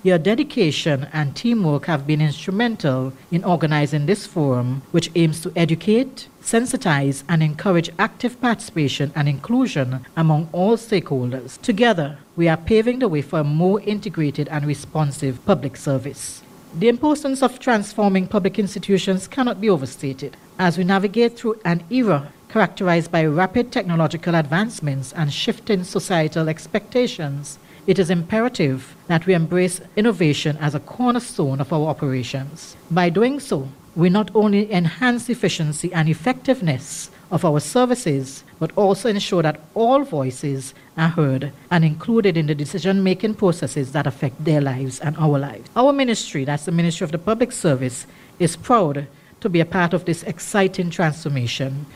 Your dedication and teamwork have been instrumental in organizing this forum, which aims to educate, sensitize, and encourage active participation and inclusion among all stakeholders. Together, we are paving the way for a more integrated and responsive public service. The importance of transforming public institutions cannot be overstated. As we navigate through an era characterized by rapid technological advancements and shifting societal expectations, it is imperative that we embrace innovation as a cornerstone of our operations. By doing so, we not only enhance efficiency and effectiveness of our services, but also ensure that all voices are heard and included in the decision-making processes that affect their lives and our lives. Our ministry, that's the Ministry of the Public Service, is proud to be a part of this exciting transformation.